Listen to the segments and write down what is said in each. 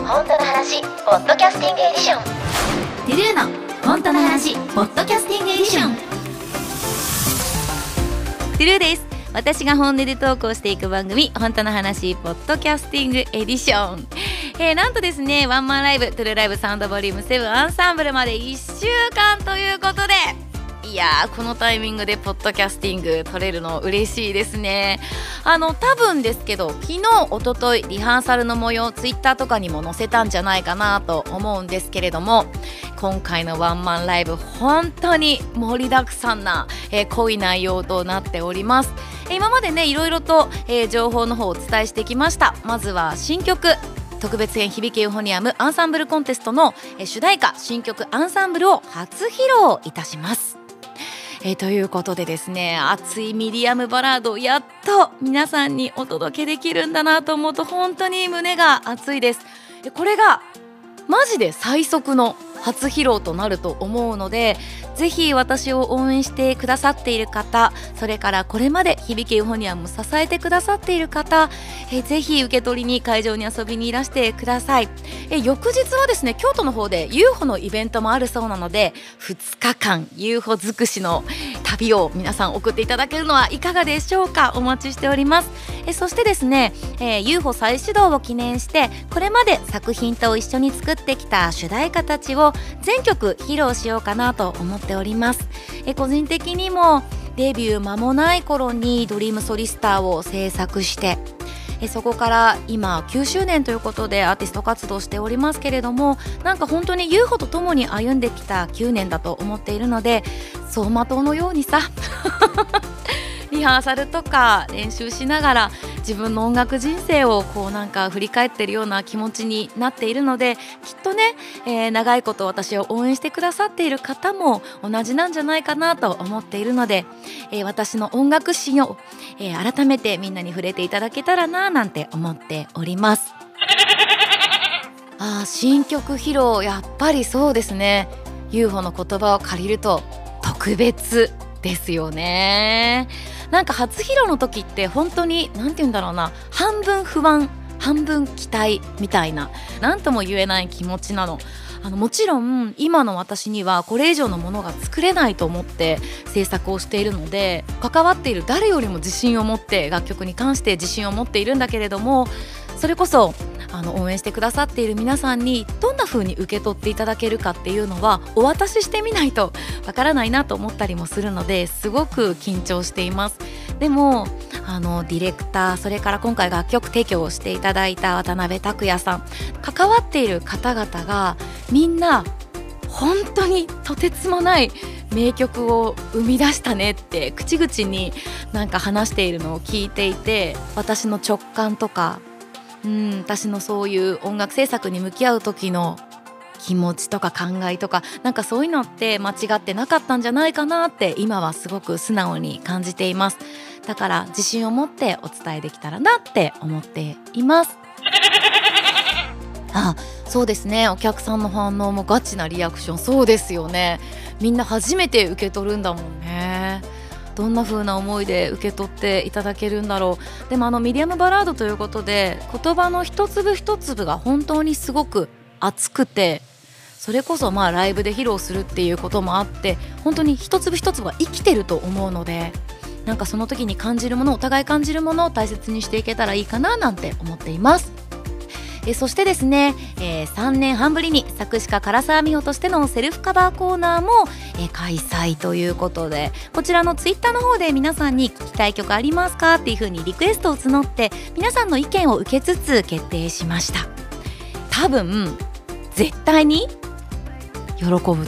本当の話ポッドキャスティングエディション。 トゥルーの本当の話ポッドキャスティングエディション。トゥルーです。私が本音でトークをしていく番組、本当の話ポッドキャスティングエディション。なんとですね、ワンマンライブトゥルーライブサウンドボリューム7アンサンブルまで1週間ということで、いやー、このタイミングでポッドキャスティング撮れるの嬉しいですね。多分ですけど、昨日一昨日リハーサルの模様ツイッターとかにも載せたんじゃないかなと思うんですけれども、今回のワンマンライブ本当に盛りだくさんな、濃い内容となっております。今までね、いろいろと、情報の方をお伝えしてきました。まずは新曲特別編響けユーフォニアムアンサンブルコンテストの、主題歌新曲アンサンブルを初披露いたします。ということでですね、熱いミディアムバラードをやっと皆さんにお届けできるんだなと思うと本当に胸が熱いです。これがマジで最速の初披露となると思うので、ぜひ私を応援してくださっている方、それからこれまで響けユーフォニアム支えてくださっている方、ぜひ受け取りに会場に遊びにいらしてください。翌日はですね、京都の方で UFO のイベントもあるそうなので、2日間 UFO 尽くしの旅を皆さん送っていただけるのはいかがでしょうか。お待ちしております。そしてですね、UFO 再始動を記念して、これまで作品と一緒に作ってきた主題歌たちを全曲披露しようかなと思っております。個人的にもデビュー間もない頃にドリームソリスターを制作して、そこから今9周年ということでアーティスト活動しておりますけれども、なんか本当に UFO と共に歩んできた9年だと思っているので、走馬灯のようにさリハーサルとか練習しながら自分の音楽人生をこうなんか振り返っているような気持ちになっているので、きっとね、長いこと私を応援してくださっている方も同じなんじゃないかなと思っているので、私の音楽史を、改めてみんなに触れていただけたらななんて思っております。新曲披露、やっぱりそうですね、 UFO の言葉を借りると特別ですよね。なんか初披露の時って本当になんて言うんだろうな、半分不安半分期待みたいな、なんとも言えない気持ちなの。もちろん今の私にはこれ以上のものが作れないと思って制作をしているので、関わっている誰よりも自信を持って、楽曲に関して自信を持っているんだけれども、それこそ応援してくださっている皆さんにどんな風に受け取っていただけるかっていうのはお渡ししてみないとわからないなと思ったりもするので、すごく緊張しています。でもディレクター、それから今回楽曲提供をしていただいた渡辺拓也さん、関わっている方々がみんな本当にとてつもない名曲を生み出したねって口々になんか話しているのを聞いていて、私の直感とか私のそういう音楽制作に向き合う時の気持ちとか考えとか、なんかそういうのって間違ってなかったんじゃないかなって今はすごく素直に感じています。だから自信を持ってお伝えできたらなって思っています。そうですね、お客さんの反応もガチなリアクション、そうですよね。みんな初めて受け取るんだもんね。どんな風な思いで受け取っていただけるんだろう。でもミディアムバラードということで、言葉の一粒一粒が本当にすごく熱くて、それこそライブで披露するっていうこともあって、本当に一粒一粒が生きてると思うので、なんかその時に感じるもの、お互い感じるものを大切にしていけたらいいかななんて思っています。そしてですね、3年半ぶりに作詞家唐沢美穂としてのセルフカバーコーナーも、開催ということで、こちらのツイッターの方で皆さんに聞きたい曲ありますかっていう風にリクエストを募って、皆さんの意見を受けつつ決定しました。多分絶対に喜ぶと思う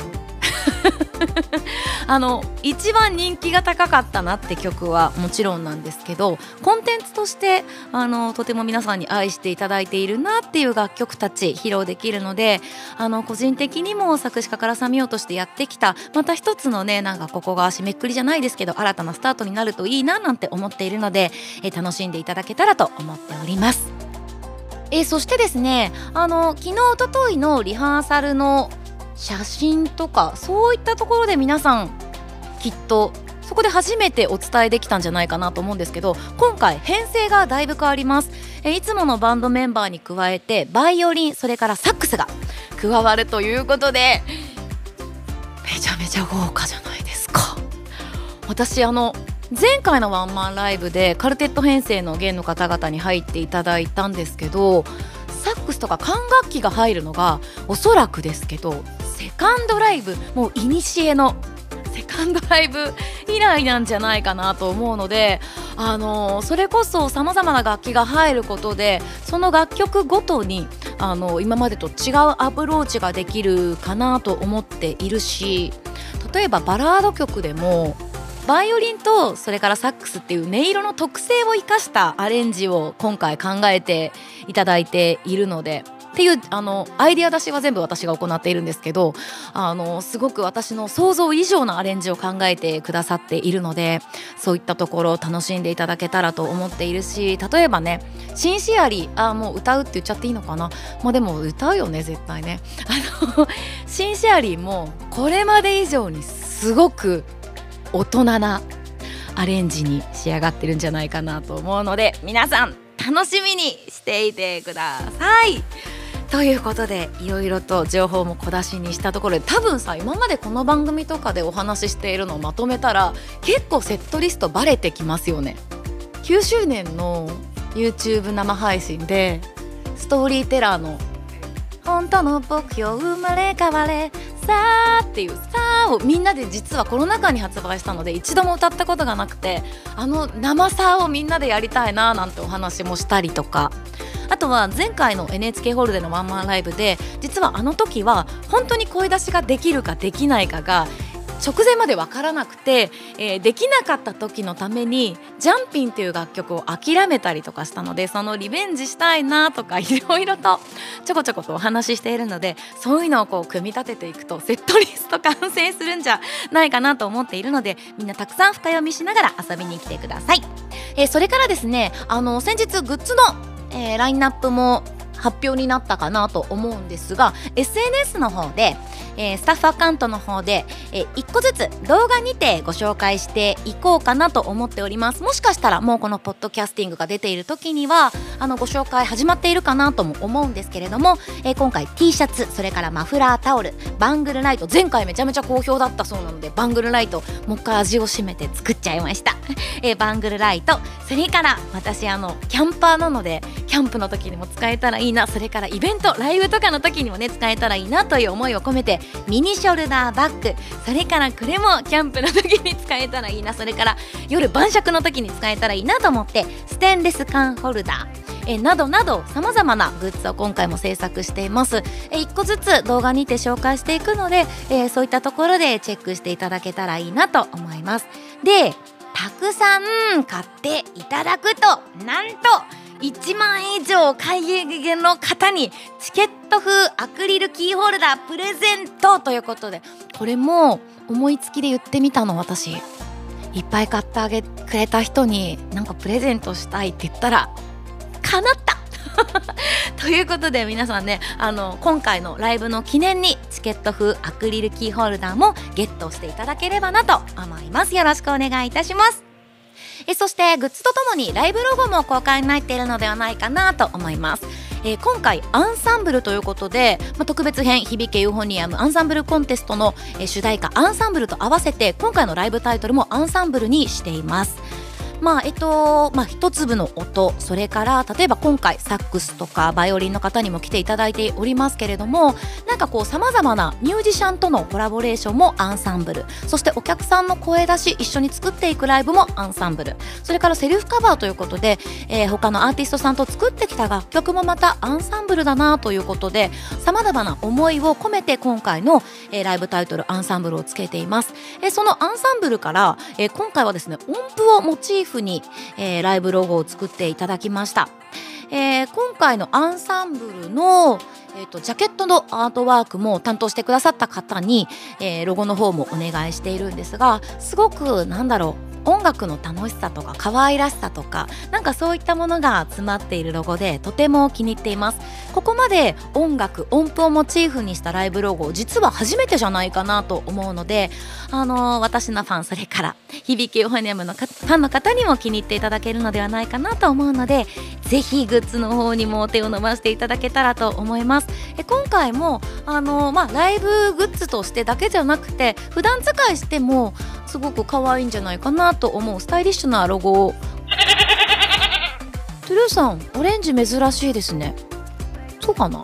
一番人気が高かったなって曲はもちろんなんですけど、コンテンツとしてとても皆さんに愛していただいているなっていう楽曲たち披露できるので、個人的にも作詞家唐沢美穂としてやってきたまた一つのね、なんかここが締めくくりじゃないですけど新たなスタートになるといいななんて思っているので、楽しんでいただけたらと思っております。そしてですね、昨日一昨日のリハーサルの写真とかそういったところで皆さんきっとそこで初めてお伝えできたんじゃないかなと思うんですけど、今回編成がだいぶ変わります。 いつものバンドメンバーに加えてバイオリンそれからサックスが加わるということで、めちゃめちゃ豪華じゃないですか。私前回のワンマンライブでカルテット編成の弦の方々に入っていただいたんですけど、サックスとか管楽器が入るのがおそらくですけどセカンドライブ、もういにしえのセカンドライブ以来なんじゃないかなと思うので、それこそさまざまな楽器が入ることでその楽曲ごとに今までと違うアプローチができるかなと思っているし、例えばバラード曲でもバイオリンとそれからサックスっていう音色の特性を生かしたアレンジを今回考えていただいているのでっていうアイデア出しは全部私が行っているんですけど、すごく私の想像以上のアレンジを考えてくださっているので、そういったところを楽しんでいただけたらと思っているし、例えばねシンシアリーもう歌うって言っちゃっていいのかな、でも歌うよね絶対ね。シンシアリーもこれまで以上にすごく大人なアレンジに仕上がってるんじゃないかなと思うので、皆さん楽しみにしていてください。ということでいろいろと情報も小出しにしたところで、多分さ今までこの番組とかでお話ししているのをまとめたら結構セットリストバレてきますよね。9周年の YouTube 生配信でストーリーテラーの本当の目標生まれ変われさーっていうさーをみんなで実はコロナ禍に発売したので一度も歌ったことがなくて、生さーをみんなでやりたいななんてお話もしたりとか、あとは前回の NHK ホールでのワンマンライブで実は時は本当に声出しができるかできないかが直前まで分からなくて、できなかった時のためにジャンピンという楽曲を諦めたりとかしたので、そのリベンジしたいなとかいろいろとちょこちょことお話ししているので、そういうのを組み立てていくとセットリスト完成するんじゃないかなと思っているので、みんなたくさん深読みしながら遊びに来てください。それからですね先日グッズの、ラインナップも発表になったかなと思うんですが、 SNS の方で、スタッフアカウントの方で、1個ずつ動画にてご紹介していこうかなと思っております。もしかしたらもうこのポッドキャスティングが出ている時にはご紹介始まっているかなとも思うんですけれども、今回 T シャツそれからマフラータオルバングルライト、前回めちゃめちゃ好評だったそうなのでバングルライトもう一回味を占めて作っちゃいました。バングルライト、それから私キャンパーなのでキャンプの時にも使えたらいいな、それからイベントライブとかの時にもね使えたらいいなという思いを込めてミニショルダーバッグ、それからこれもキャンプの時に使えたらいいな、それから夜晩酌の時に使えたらいいなと思ってステンレス缶ホルダーなどなどさまざまなグッズを今回も制作しています。1個ずつ動画にて紹介していくので、そういったところでチェックしていただけたらいいなと思います。でたくさん買っていただくとなんと1万円以上買い上げの方にチケット風アクリルキーホルダープレゼントということで、これも思いつきで言ってみたの。私いっぱい買ってあげくれた人になんかプレゼントしたいって言ったら叶ったということで皆さんね今回のライブの記念にチケット風アクリルキーホルダーもゲットしていただければなと思います。よろしくお願いいたします。そしてグッズとともにライブロゴも公開になっているのではないかなと思います。今回アンサンブルということで、特別編響けユーフォニアムアンサンブルコンテストの、主題歌アンサンブルと合わせて今回のライブタイトルもアンサンブルにしています。一粒の音、それから例えば今回サックスとかバイオリンの方にも来ていただいておりますけれども、なんかさまざまなミュージシャンとのコラボレーションもアンサンブル、そしてお客さんの声出し一緒に作っていくライブもアンサンブル、それからセルフカバーということで、他のアーティストさんと作ってきた楽曲もまたアンサンブルだなということで、さまざまな思いを込めて今回の、ライブタイトルアンサンブルをつけています。そのアンサンブルから、今回はですね音符をモチーフに、ライブロゴを作っていただきました。今回のアンサンブルの、ジャケットのアートワークも担当してくださった方に、ロゴの方もお願いしているんですが、すごく音楽の楽しさとか可愛らしさとかなんかそういったものが詰まっているロゴでとても気に入っています。ここまで音楽音符をモチーフにしたライブロゴ実は初めてじゃないかなと思うので、私のファン、それから響きオハニアムのファンの方にも気に入っていただけるのではないかなと思うので、ぜひグッズの方にも手を伸ばしていただけたらと思います。今回もライブグッズとしてだけじゃなくて普段使いしてもすごく可愛いんじゃないかなと思うスタイリッシュなロゴを。トゥルーさん、オレンジ珍しいですね。そうかな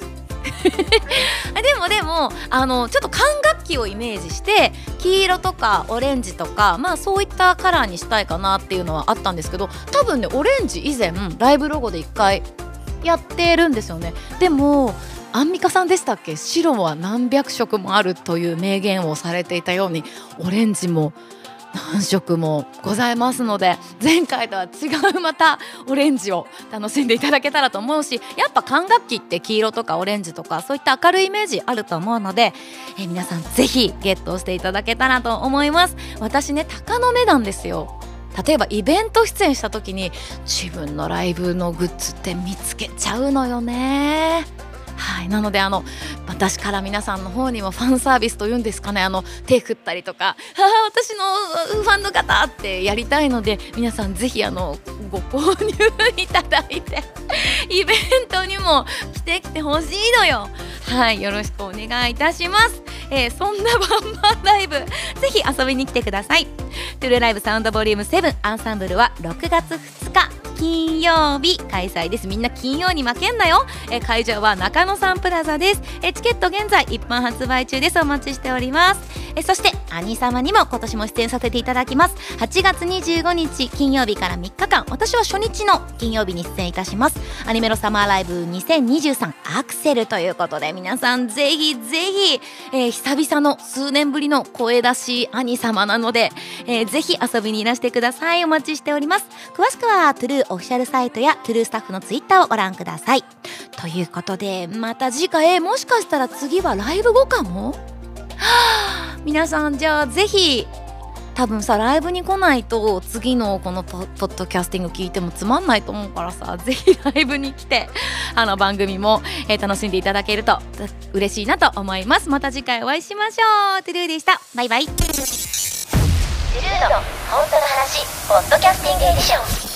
でもちょっと管楽器をイメージして黄色とかオレンジとかそういったカラーにしたいかなっていうのはあったんですけど、多分ねオレンジ以前ライブロゴで1回やってるんですよね。でもアンミカさんでしたっけ、白は何百色もあるという明言をされていたようにオレンジも何色もございますので、前回とは違うまたオレンジを楽しんでいただけたらと思うし、やっぱ管楽器って黄色とかオレンジとかそういった明るいイメージあると思うので、皆さんぜひゲットしていただけたらと思います。私ね、鷹の目なんですよ。例えばイベント出演した時に自分のライブのグッズって見つけちゃうのよね。はい、なので私から皆さんの方にもファンサービスというんですかね、手振ったりとか私のファンの方ってやりたいので、皆さんぜひご購入いただいてイベントにも来てほしいのよ。はい、よろしくお願いいたします。そんなワンマンライブぜひ遊びに来てください。トゥルーライブサウンドボリューム7アンサンブルは6月2日金曜日開催です。みんな金曜に負けんなよ。会場は中野サンプラザです。チケット現在一般発売中です。お待ちしております。そして兄様にも今年も出演させていただきます。8月25日金曜日から3日間、私は初日の金曜日に出演いたします。アニメロサマーライブ2023アクセルということで、皆さんぜひぜひ、久々の数年ぶりの声出し兄様なので、ぜひ遊びにいらしてください。お待ちしております。詳しくはトゥルーオフィシャルサイトやトゥルースタッフのツイッターをご覧ください。ということで、また次回もしかしたら次はライブ後かも。皆さんじゃあぜひ、多分さライブに来ないと次のこのポッドキャスティング聞いてもつまんないと思うからさ、ぜひライブに来て番組も、楽しんでいただけると嬉しいなと思います。また次回お会いしましょう。トゥルーでした。バイバイ。 トゥルーの本当の話ポッドキャスティングエディション。